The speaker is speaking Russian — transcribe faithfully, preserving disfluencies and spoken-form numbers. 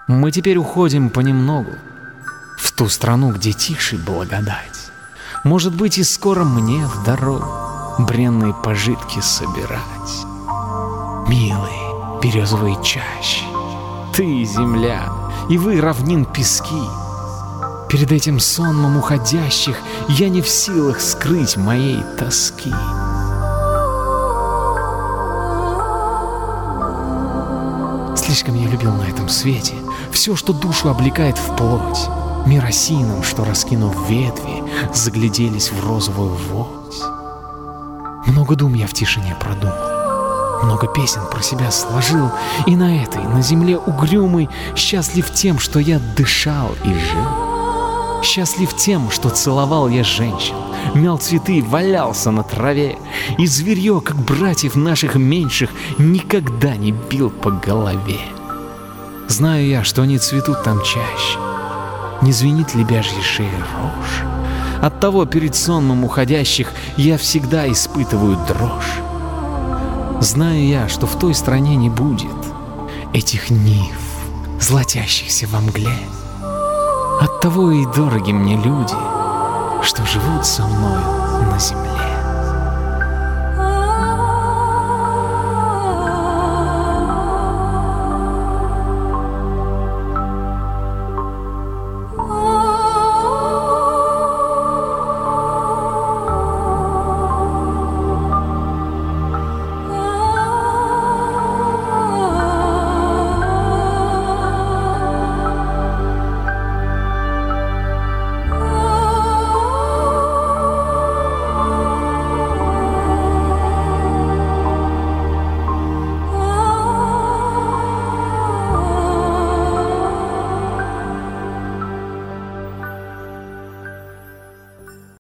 Мы теперь уходим понемногу в ту страну, где тише благодать. Может быть, и скоро мне в дорогу бренные пожитки собирать. Милые березовые чащи, ты, земля, и вы, равнин, пески. Перед этим сонмом уходящих я не в силах скрыть моей тоски. Слишком я любил на этом свете все, что душу облекает в плоть. Мир осином, что, раскинув ветви, загляделись в розовую вводь. Много дум я в тишине продумал, много песен про себя сложил, и на этой, на земле угрюмой, счастлив тем, что я дышал и жил. Счастлив тем, что целовал я женщин, мял цветы, валялся на траве, и зверье, как братьев наших меньших, никогда не бил по голове. Знаю я, что они цветут там чаще, не звенит лебяжьей шеи рожь. Оттого перед сонмом уходящих я всегда испытываю дрожь. Знаю я, что в той стране не будет этих нив, золотящихся во мгле. Оттого и дороги мне люди, что живут со мною на земле.